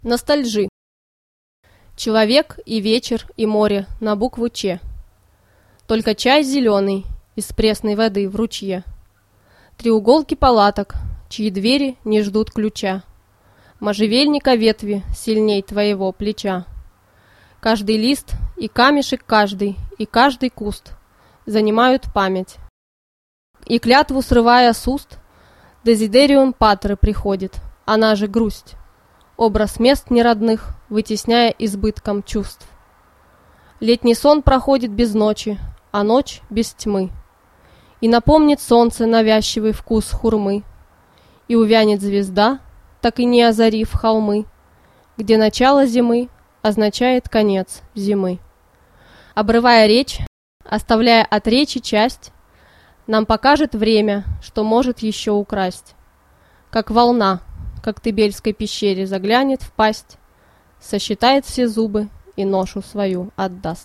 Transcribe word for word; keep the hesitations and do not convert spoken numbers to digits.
Ностальжи. Человек и вечер, и море на букву Ч. Только чай зеленый из пресной воды в ручье. Треуголки палаток, чьи двери не ждут ключа. Можжевельника ветви сильней твоего плеча. Каждый лист и камешек каждый, и каждый куст занимают память. И клятву срывая с уст, Дезидериум Патры приходит, она же грусть. Образ мест неродных, вытесняя избытком чувств. Летний сон проходит без ночи, а ночь без тьмы. И напомнит солнце навязчивый вкус хурмы. И увянет звезда, так и не озарив холмы, где начало зимы означает конец зимы. Обрывая речь, оставляя от речи часть, нам покажет время, что может еще украсть. Как волна, как в Тебельской пещере заглянет в пасть, сосчитает все зубы и ношу свою отдаст.